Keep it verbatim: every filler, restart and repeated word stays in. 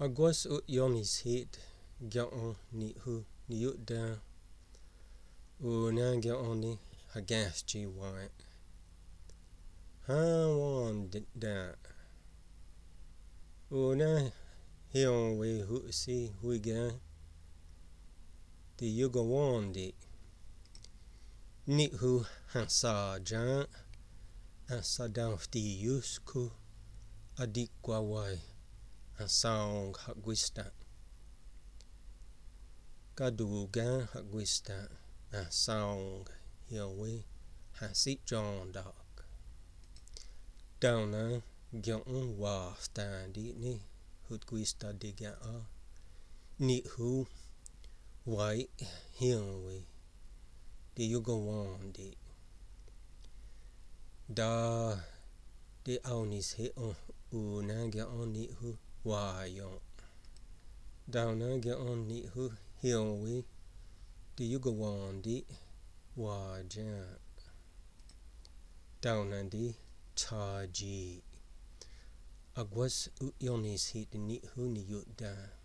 Agwas ut yonis hit gyan ni hu ni ut da u na gyan ni hagas chi white. Ha wan da u na hion we hu si hui gan the yuga wan di ni hu hansa jan hansa dan fti yusku adik kwawai hansang hagwista kadugan hagwista hansang hiawe hansi john dog downa gyan wa standi ni hutgwista diga a ni hu white hiawe the yuga wan di da de aunis he on u na gyan ni hu wa yon down na gyan ni hu hiawe the yuga wan di wa jan down na di chaji agwas u yonis hit ni hu ni yuda